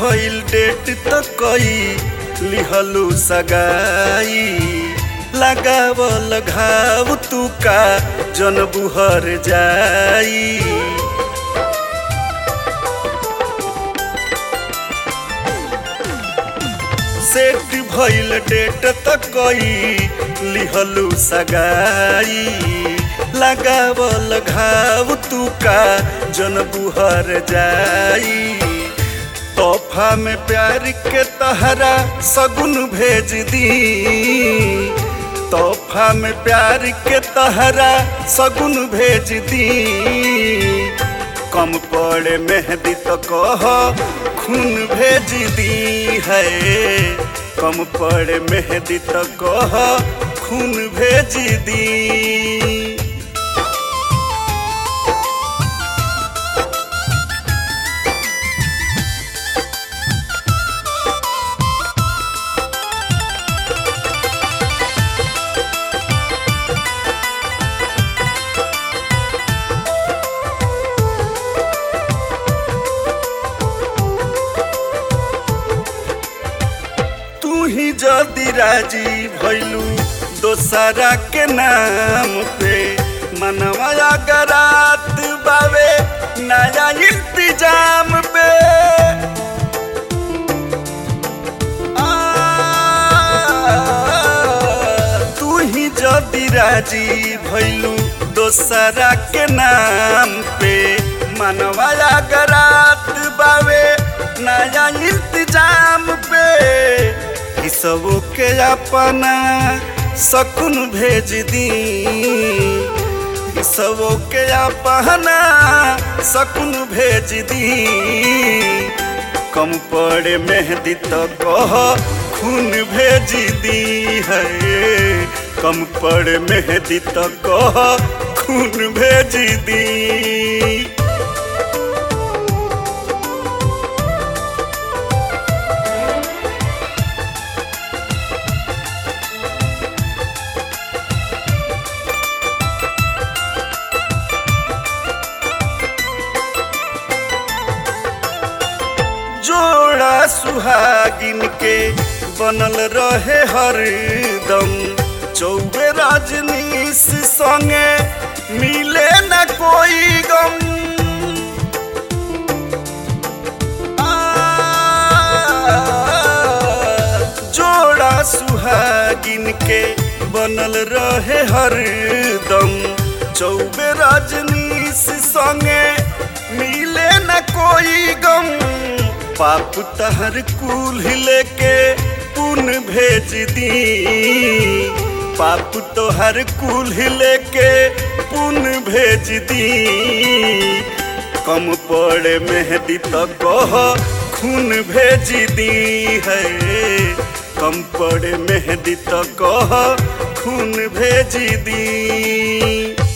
भइल डेट त कई लिहलु सगाई लगावल घाव तू का जन बुहर जाई। सेट भइल डेट त कई लिहलु सगाई लगावल घाव तू का जन बुहर जाई। तोहफा में प्यार के तहरा सगुन भेज दी, तोहफा में प्यार के तहरा सगुन भेज दी। कम पड़े मेहंदी तो कह खून भेज दी है, कम पड़े मेहंदी तो कह खून भेज दी। ही जदी राजी भइलू दोसरा के नाम पे मनवा गरात बावे नया इंतजाम पे। तू ही जदी राजी भइलू दोसरा के नाम पे मनवा गरात बावे नया इंतजाम पे। सबो के अपना सकुन भेज दी, सबो के अपना सकुन भेज दी। कम पड़े मेहंदी तो कह खून भेज दी है, कम पड़े मेहंदी तो कह खून भेज दी। जोड़ा सुहागिन के बनल रहे हरदम, चौबे रजनीश संगे मिले न कोई गम। जोड़ा सुहागिन के बनल रहे हरदम, चौबे रजनीश संगे मिले न कोई गम। पाप तहर कुल लेके पुन भेज दी, पाप तोहर कुल लेके पुन भेज दी। कम पड़े मेहंदी तो कह खून भेज दी है, कम पड़े मेहंदी तो कह खून भेज दी।